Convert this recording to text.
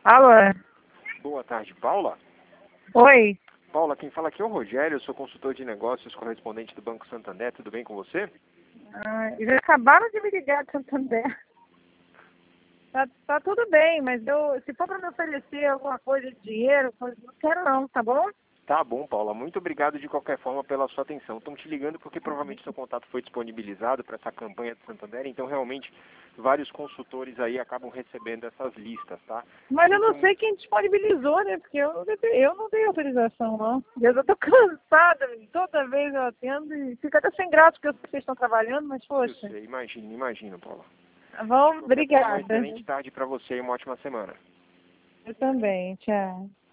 Alô? Boa tarde, Paula. Oi? Paula, quem fala aqui é o Rogério, eu sou consultor de negócios, correspondente do Banco Santander, tudo bem com você? Eles acabaram de me ligar de Santander. Tá tudo bem, mas se for para me oferecer alguma coisa de dinheiro, não quero não, tá bom? Tá bom, Paula, muito obrigado de qualquer forma pela sua atenção. Estão te ligando porque provavelmente seu contato foi disponibilizado para essa campanha do Santander, então realmente vários consultores aí acabam recebendo essas listas, tá? Mas eu não sei quem disponibilizou, né? Porque eu não dei autorização, não. Eu tô cansada, toda vez eu atendo e fica até sem graça, porque eu sei que vocês estão trabalhando, mas poxa. Eu sei, imagino, Paula. Tá bom, Uma obrigada. excelente tarde para você e uma ótima semana. Eu também, tchau.